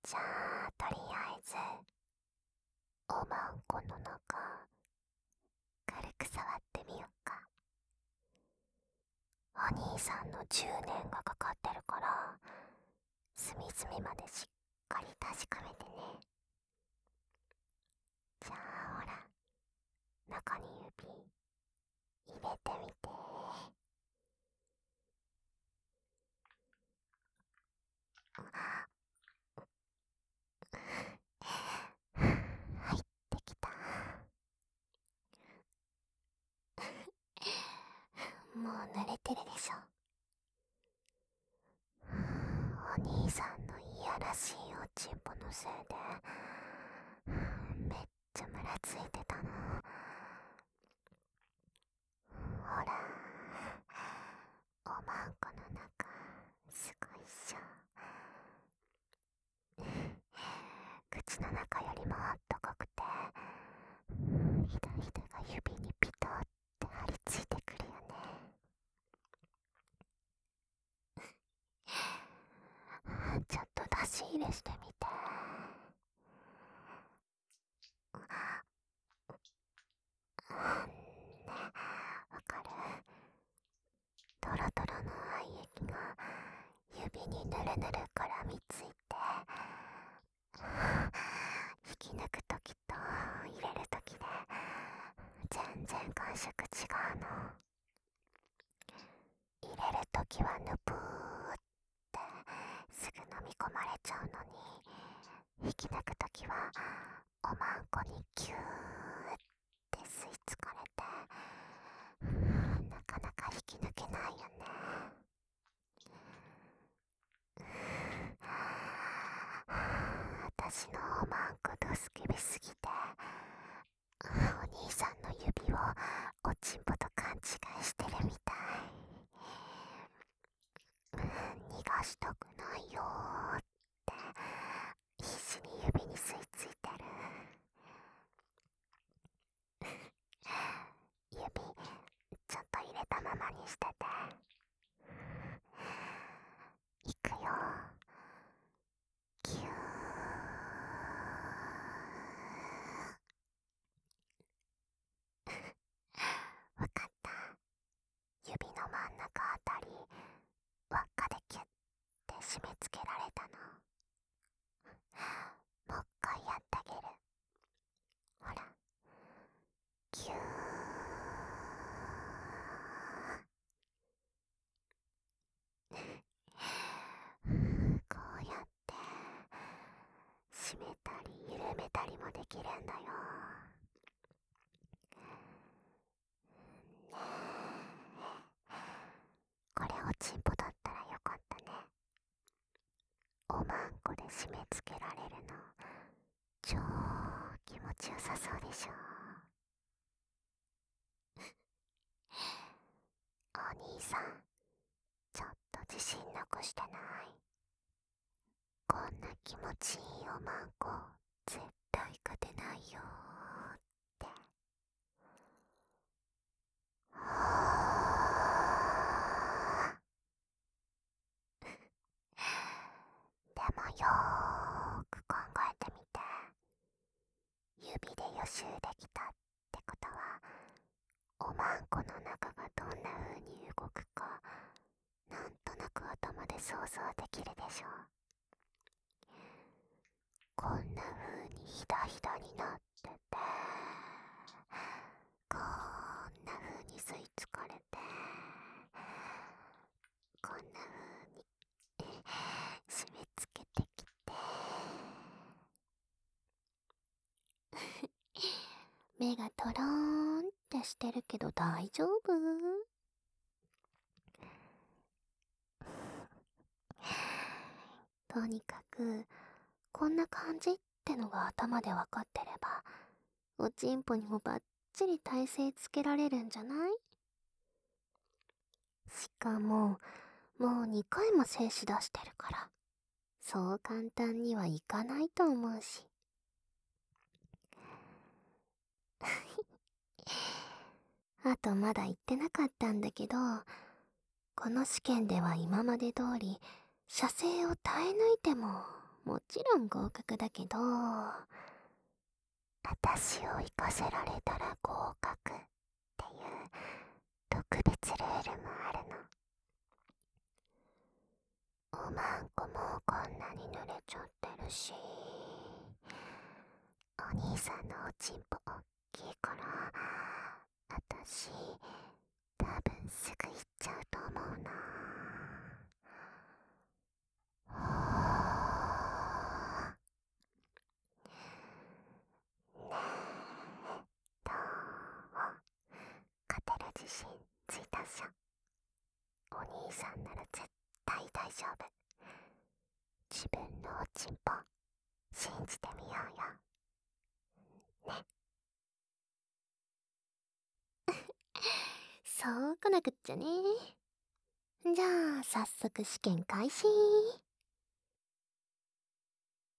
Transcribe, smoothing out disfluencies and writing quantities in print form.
じゃあ、とりあえず、おまんこの中、軽く触ってみよっか。お兄さんの10年がかかってるから、隅々までしっかり確かめてね。じゃあほら、中に指入れてみて。入ってきた。もう濡れてるでしょ。お兄さんのいやらしいおちんぽのせいでめっちゃムラついてたの。ほら、おまんこの中すごいっしょ。口の中よりもあったかくて、ひだひだが指にピタって張り付いてくるよね。ちょっと出し入れしてみて。ね、わかる？トロトロの愛液が指にぬるぬる絡みついて、引き抜くときと入れるときで全然感触違うの。入れるときはぬぷーってすぐ飲み込まれちゃうのに、引き抜くときはおまんこにキューって吸い付かれて、なかなか引き抜けないよね。私のおまんこドスケベすぎて、お兄さんの指をおちんぽと勘違いしてるみたい。逃がしたくないよーって必死に指に吸い付いてる。指ちょっと入れたままにしてて。いくよ。キュー。わかった。指の真ん中あたり輪っかでキュッて締め付けられたの。もう一回やってあげる。ほら、キュー。こうやって締めたり緩めたりもできるんだよ。ねえ、これおちんぽだったらよかったね。おまんこで締め付けられるの超気持ちよさそうでしょ。お兄さん、ちょっと自信なくしてない？こんな気持ちいいおまんこ絶対勝てないよーって。でもよーく考えてみて。指で予習できたってことは、おまんこの中がどんな風に動くかなんとなく頭で想像できるでしょ。こんな風にひだひだになってて、こんな風に吸い付かれて、こんな風に締め付けてきて、目がトローンってしてるけど大丈夫？とにかくこんな感じってのが頭で分かってれば、おちんぽにもバッチリ体勢つけられるんじゃない？しかももう2回も精子出してるから、そう簡単にはいかないと思うし。あとまだ言ってなかったんだけど、この試験では今まで通り射精を耐え抜いてももちろん合格だけど、私を行かせられたら合格っていう特別ルールもあるの。おまんこもこんなに濡れちゃってるし、お兄さんのおちんぽおっきいから、私多分すぐ行っちゃうと思うな。ねえ、どう？勝てる自信ついたっしょ。お兄さんなら絶対大丈夫。自分のおちんぽ信じてみようよ。ね。そうこなくっちゃね。じゃあ早速試験開始。